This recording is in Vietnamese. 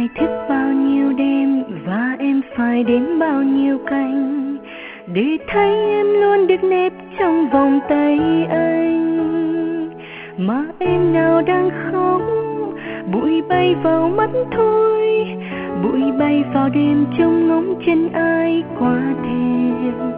phải thức bao nhiêu đêm và em phải đếm bao nhiêu canh để thấy em luôn được nếp trong vòng tay anh. Mà em nào đang khóc, bụi bay vào mắt thôi, bụi bay vào đêm trông ngóng chân ai qua thềm.